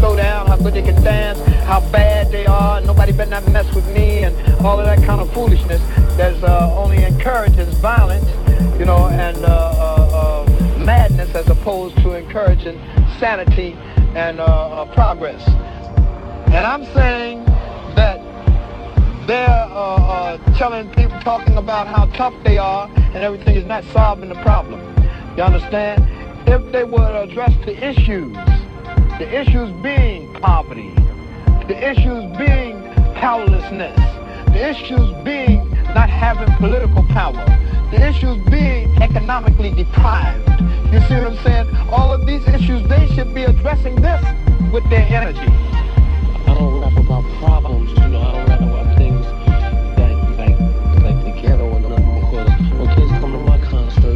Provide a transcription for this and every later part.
throw down, how good they can dance, how bad they are, nobody better not mess with me, and all of that kind of foolishness that only encourages violence, you know, and madness as opposed to encouraging sanity and progress. And I'm saying that they're telling people, talking about how tough they are and everything is not solving the problem. You understand? If they would address the issues being poverty, the issues being powerlessness, the issues being not having political power, the issues being economically deprived. You see what I'm saying? All of these issues, they should be addressing this with their energy. I don't rap about problems, you know, I don't rap about things that like the ghetto or nothing, because when kids come to my concert,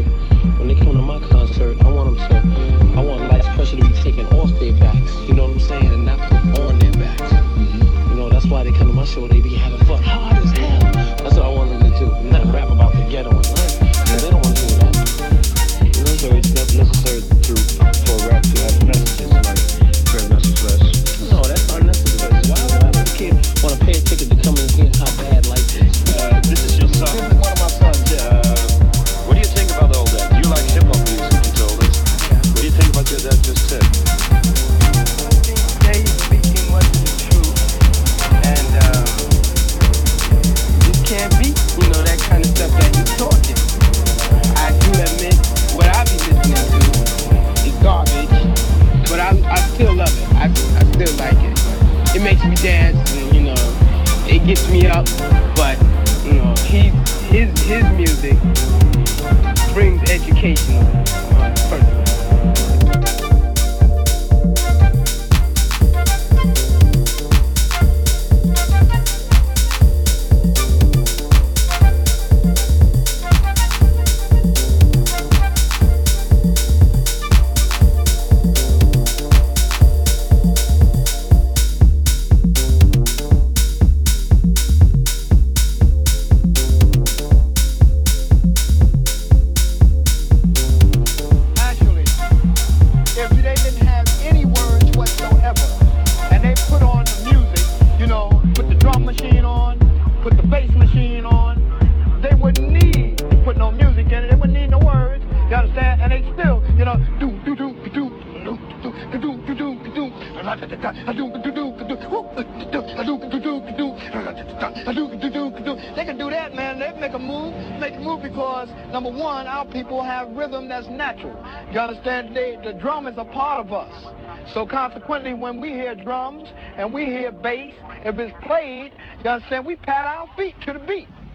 I want life's pressure to be taken off their backs, you know what I'm saying, and not put on their backs. You know, that's why they come to my show, they be having fun hard as hell. That's what I want them to do, not rap about the ghetto and nothing, because they don't want to do that. You know, so it's not necessary for rap to have messages, like very messageless. No, that's unnecessary. Why would a kid want to pay a ticket to come and hear how bad life is? This is your son. This is one of my sons. What do you think about all that? You like hip-hop music, you told us. What do you think about your dad just said? He's speaking what's the truth. And you can't beat, you know, that kind of stuff that he's talking. I do admit what I be listening to is garbage, but I still love it. I still like it. It makes me dance, and, you know, it gets me up, but, you know, his music brings education personally. They can do that, man. They make a move because, number one, our people have rhythm that's natural. You understand? The drum is a part of us. So consequently, when we hear drums and we hear bass, if it's played, you understand, we pat our feet to the beat.